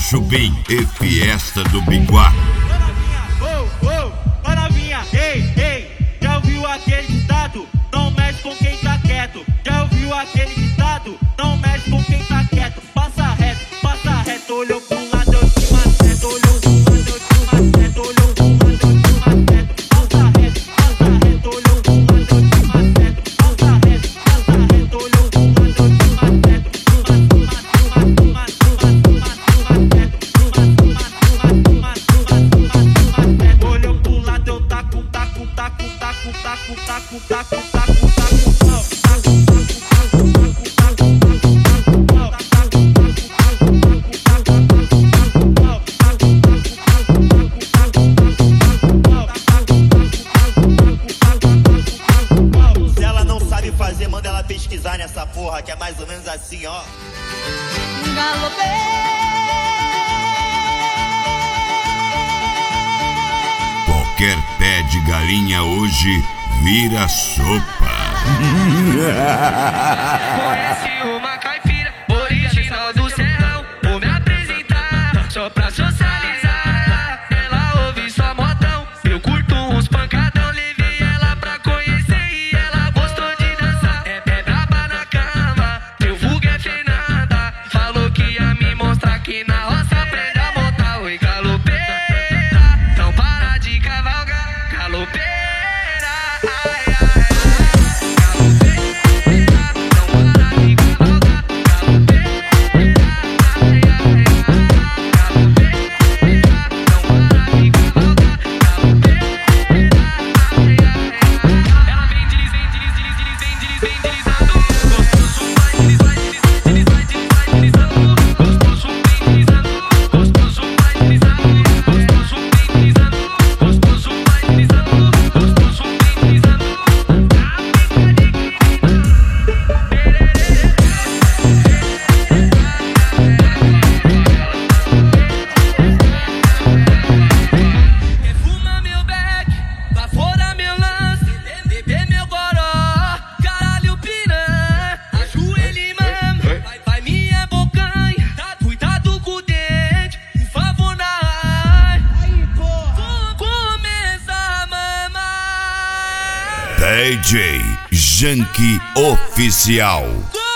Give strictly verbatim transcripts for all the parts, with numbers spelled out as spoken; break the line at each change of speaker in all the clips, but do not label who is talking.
Jubim e Fiesta do Biguá.
Ô, ô, para vinha, ei, ei, já ouviu aquele ditado? Não mexe com quem tá quieto. Já ouviu aquele ditado? Não mexe com quem tá quieto. Passa reto, passa reto, olhou pro lado, eu te maceto. Olhou pro lado, eu te maceto. Olhou pro lado, eu te maceto. Passa reto, passa reto, olhou pro lado, eu te maceto. Passa reto, passa reto, olhou pro lado, eu te maceto. Olhou pro lado, eu taco, taco, taco, taco, taco, taco, taco, taco.
Se ela não sabe fazer, manda ela pesquisar nessa porra, que é mais ou menos assim, ó.
Qualquer pé de galinha hoje vira sopa.
Conhece uma caipira original do Serrão. Vou me apresentar só pra socializar. Ela ouve só modão, eu curto uns pancadão. Levei ela pra conhecer e ela gostou de dançar. É, é braba na cama, meu vulgo é Fernanda. Falou que ia me mostrar que na roça aprende a montar. Oi, galopeira, não para de cavalgar. Galopeira, ai, ai, ai.
D J Janky Oficial.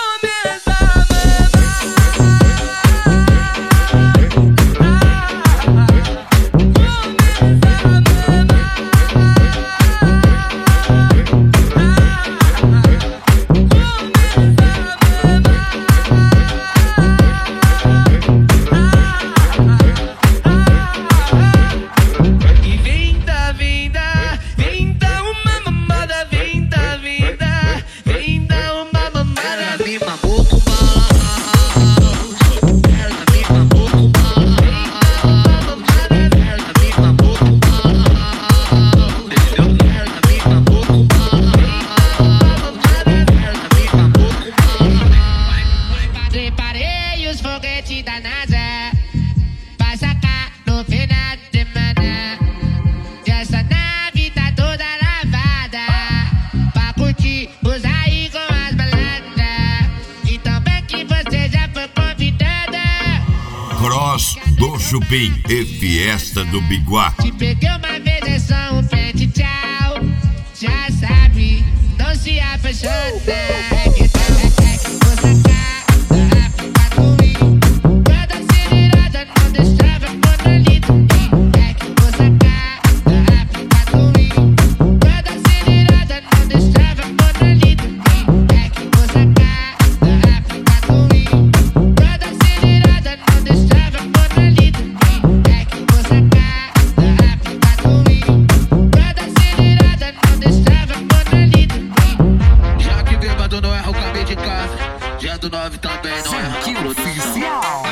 Cross do Jubim e Fiesta do Biguá.
Te peguei uma vez, é só um frente, tchau. Já sabe, não se apaixona.
Já do nove também não é.
Janky Oficial.